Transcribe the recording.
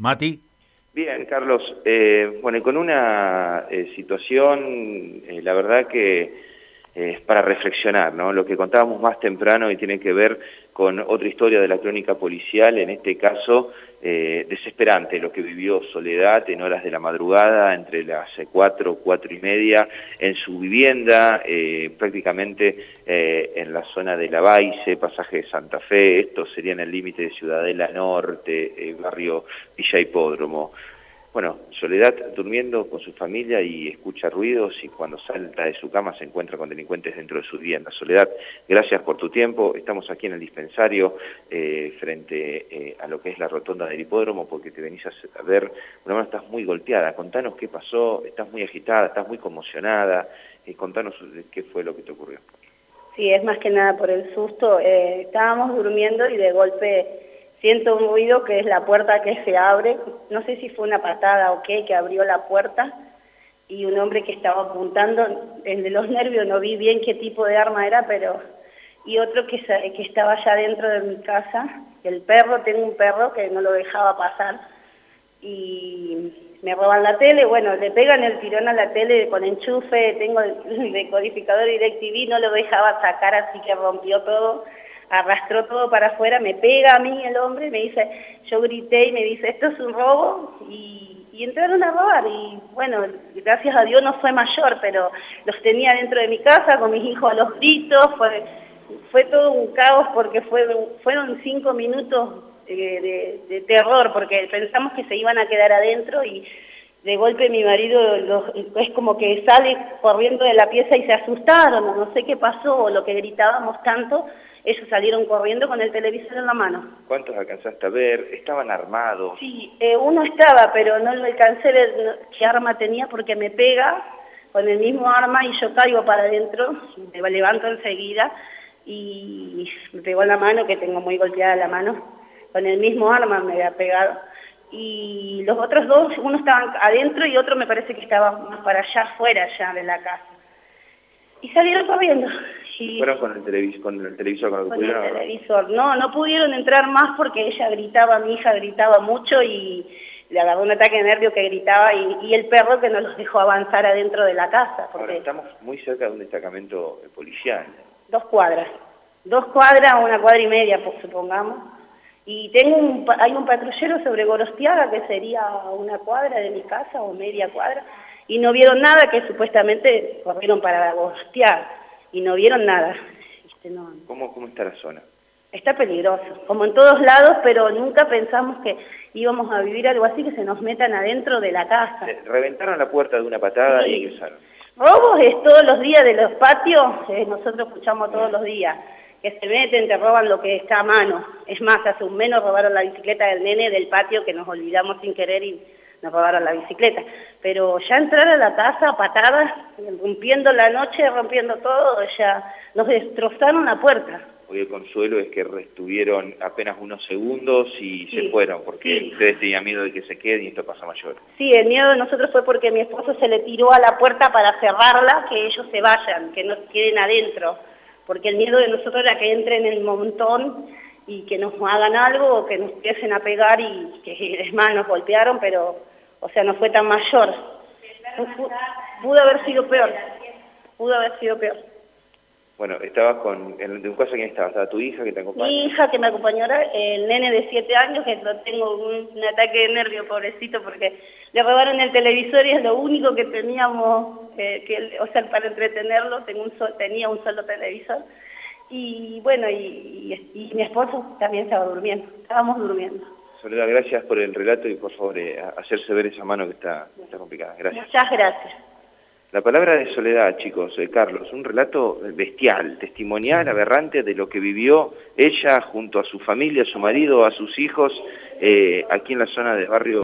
Mati. Bien, Carlos. Bueno, y con una situación, la verdad que es para reflexionar, ¿no? Lo que contábamos más temprano y tiene que ver con otra historia de la crónica policial, en este caso desesperante, lo que vivió Soledad en horas de la madrugada, entre las 4:30, en su vivienda, prácticamente en la zona de Lavalle, pasaje de Santa Fe. Esto sería en el límite de Ciudadela Norte, barrio Villa Hipódromo. Bueno, Soledad durmiendo con su familia y escucha ruidos, y cuando salta de su cama se encuentra con delincuentes dentro de su vivienda. Soledad, gracias por tu tiempo. Estamos aquí en el dispensario frente a lo que es la rotonda del hipódromo, porque te venís a ver, una mano, estás muy golpeada. Contanos qué pasó, estás muy agitada, estás muy conmocionada, contanos qué fue lo que te ocurrió. Sí, es más que nada por el susto. Estábamos durmiendo y de golpe siento un ruido que es la puerta que se abre. No sé si fue una patada o qué, que abrió la puerta, y un hombre que estaba apuntando. El de los nervios no vi bien qué tipo de arma era, pero... Y otro que estaba allá dentro de mi casa. El perro, tengo un perro que no lo dejaba pasar. Y me roban la tele. Bueno, le pegan el tirón a la tele con enchufe. Tengo el decodificador DirecTV, no lo dejaba sacar, así que rompió todo. Arrastró todo para afuera, me pega a mí el hombre, me dice, yo grité y me dice, esto es un robo, y entraron a robar. Y bueno, gracias a Dios no fue mayor, pero los tenía dentro de mi casa con mis hijos a los gritos. Fue todo un caos, porque fueron 5 minutos de terror, porque pensamos que se iban a quedar adentro, y de golpe mi marido es como que sale corriendo de la pieza y se asustaron, o no sé qué pasó, o lo que gritábamos tanto. Ellos salieron corriendo con el televisor en la mano. ¿Cuántos alcanzaste a ver? ¿Estaban armados? Sí, uno estaba, pero no lo alcancé a ver qué arma tenía, porque me pega con el mismo arma y yo caigo para adentro, me levanto enseguida y me pegó en la mano, que tengo muy golpeada la mano. Con el mismo arma me había pegado. Y los otros dos, uno estaban adentro y otro me parece que estaba más para allá afuera ya de la casa. Y salieron corriendo. Y ¿fueron con el televisor, con el televisor? No pudieron entrar más porque ella gritaba, mi hija gritaba mucho y le agarró un ataque de nervio que gritaba, y el perro que no los dejó avanzar adentro de la casa. Porque ahora estamos muy cerca de un destacamento policial. 2 cuadras. 2 cuadras, 1,5 cuadras, supongamos. Y hay un patrullero sobre Gorostiaga, que sería 1 cuadra de mi casa o media cuadra, y no vieron nada, que supuestamente corrieron para Gorostiaga, y no vieron nada. No. ¿Cómo está la zona? Está peligroso, como en todos lados, pero nunca pensamos que íbamos a vivir algo así, que se nos metan adentro de la casa. Reventaron la puerta de una patada, sí. Y ingresaron. Robos es todos los días de los patios, nosotros escuchamos todos los días, que se meten, te roban lo que está a mano. Es más, hace un mes nos robaron la bicicleta del nene del patio, que nos olvidamos sin querer y nos robaron la bicicleta. Pero ya entrar a la casa a patadas, rompiendo la noche, rompiendo todo, ya nos destrozaron la puerta. Hoy el consuelo es que estuvieron apenas unos segundos y sí, se fueron, porque sí, ustedes tenían miedo de que se queden y esto pasa mayor. Sí, el miedo de nosotros fue porque mi esposo se le tiró a la puerta para cerrarla, que ellos se vayan, que no queden adentro. Porque el miedo de nosotros era que entren en el montón y que nos hagan algo, o que nos empiecen a pegar, y que es más, nos golpearon, pero, o sea, no fue tan mayor. Pudo haber sido peor. Pudo haber sido peor. Bueno, estabas ¿en tu casa quién estaba? ¿Estaba tu hija que te acompañó? Mi hija que me acompañó, el nene de 7 años, que lo tengo un ataque de nervio, pobrecito, porque le robaron el televisor y es lo único que teníamos, o sea, para entretenerlo, tenía un solo televisor. Y bueno, y mi esposo también estaba durmiendo, estábamos durmiendo. Soledad, gracias por el relato y por favor hacerse ver esa mano que está complicada. Gracias. Muchas gracias. La palabra de Soledad, chicos, Carlos, un relato bestial, testimonial, aberrante de lo que vivió ella junto a su familia, a su marido, a sus hijos, aquí en la zona del barrio